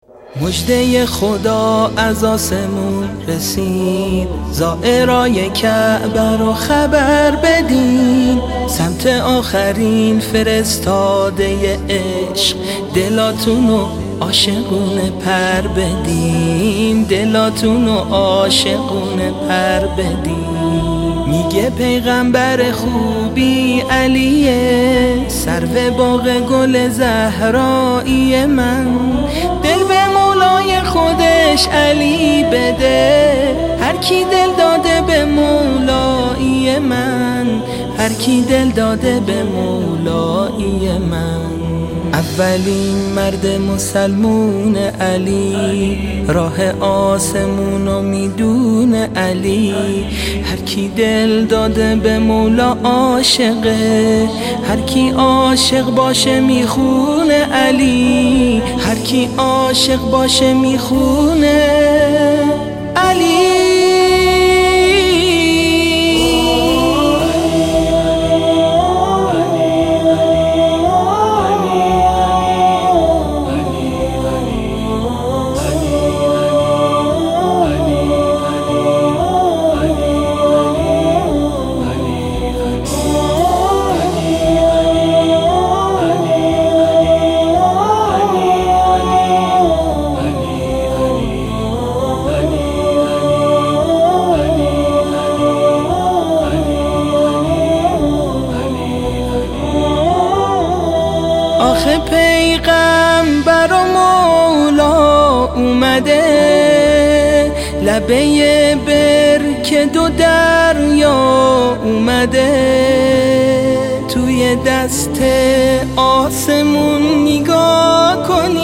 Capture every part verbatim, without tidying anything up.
مژده خدا از آسمون رسید، زائرای کعبه رو خبر بدین. سمت آخرین فرستاده عشق، دلاتونو عاشقونه پر بدین، دلاتونو عاشقونه پر بدین. میگه پیغمبر خوبی علیه، سرو باغ گل زهرایی من. دل به مولای خودش علی بده، هر کی دل داده به مولایی من، هر کی دل داده به مولایی من. اولین مرد مسلمون علی، راه آسمونو میدونه علی. هر کی دل داده به مولا عاشقه، هر کی عاشق باشه میخونه علی، هر کی عاشق باشه میخونه علی. آخه پیغمبر و مولا اومده، لبه برکه دو دریا اومده. توی دست آسمون نگاه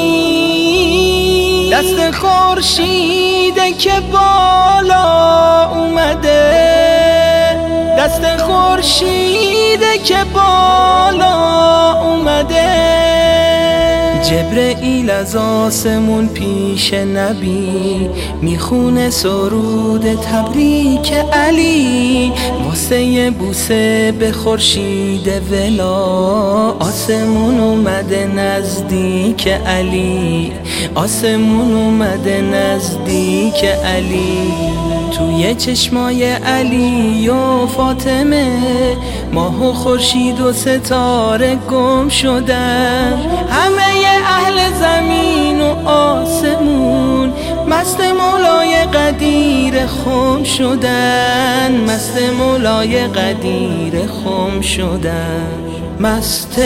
کنی، دست خورشیده که بالا اومده، دست خورشیده که بالا اومده. جبرئیل از آسمون پیش نبی، میخونه سرود تبریک علی. واسه بوسه به خورشید ولا، آسمون اومده نزدیک علی، آسمون اومده نزدیک علی. توی چشمای علی و فاطمه، ماه و خورشید و ستاره گم شدن. همه اهل زمین و آسمون مست مولای قدیر خم شدن، مست مولای قدیر خم شدن، مست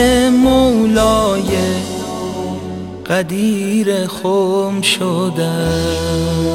مولای قدیر خم شدن.